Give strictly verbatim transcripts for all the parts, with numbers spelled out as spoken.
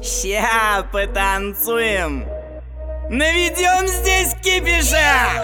Ща потанцуем, наведем здесь кипиша.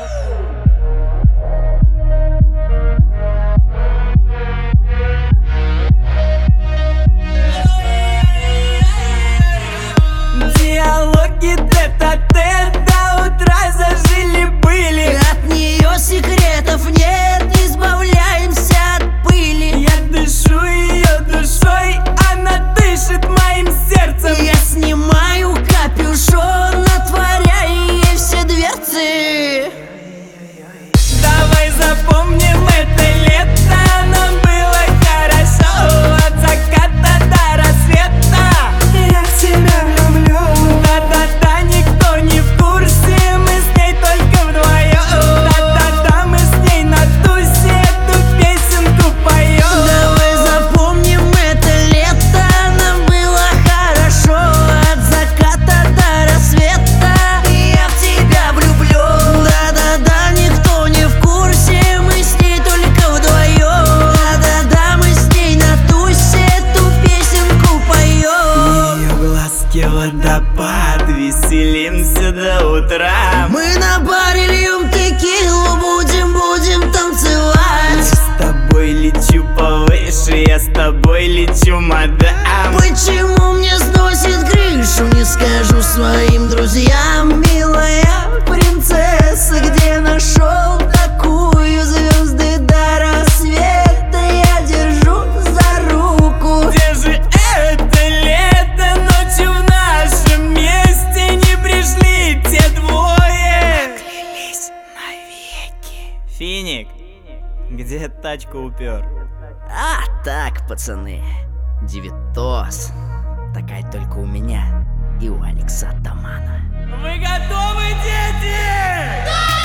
Диалоги тет-а-тет до утра зажили-были. От нее секретов нет, избавляемся от пыли. Я дышу ее душой, она дышит моим сердцем. Я снимаю капюшон, отворяя ей все дверцы. Давай запомним это лето, нам было хорошо от заката до рассвета. Я в тебя люблю. Да-да-да, никто не в курсе, мы с ней только вдвоем. Да-да-да, мы с ней на тусе эту песенку поем. Давай запомним это лето, нам было хорошо от заката до рассвета. Я в тебя влюблю. Да-да-да, никто не в курсе, мы с ней только вдвоем. Да-да-да, мы с ней на тусе эту песенку поем. Ее глазки водопад, веселимся до утра. Мы на баре льем текилу, будем, будем танцевать. С тобой лечу повыше, я с тобой лечу, мадам. Почему мне сносит крышу, не скажу своим друзьям. Милая принцесса, где нашел такую? Звезды до рассвета я держу за руку. Где же это лето? Ночью в нашем месте не пришли те двое. Поклялись навеки. Финик, где тачку упер? А так, пацаны, девятос. Такая только у меня и у Алекса Атамана. Вы готовы, дети? Да!